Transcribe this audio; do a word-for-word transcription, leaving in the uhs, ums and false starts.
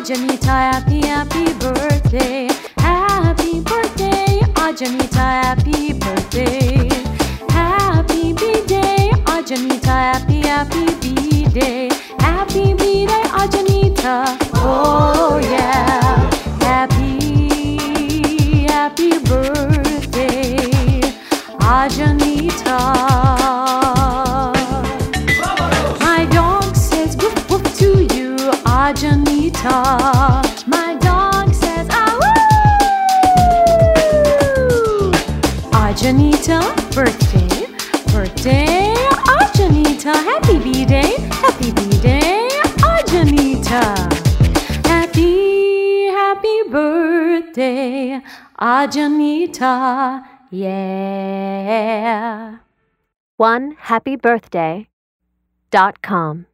Ajanita, happy, happy birthday. Happy birthday, Ajanita, happy birthday. Happy B-Day, Ajanita, happy, happy B-Day. Happy B-Day, Ajanita, oh yeah. Happy, happy birthday, Ajanita. My dog says woof woof to you, Ajanita. My dog says ah woo. Ajanita, birthday, birthday, Ajanita. Happy B-Day, happy B-Day, Ajanita. Happy, happy birthday, Ajanita, yeah. one happy birthday dot com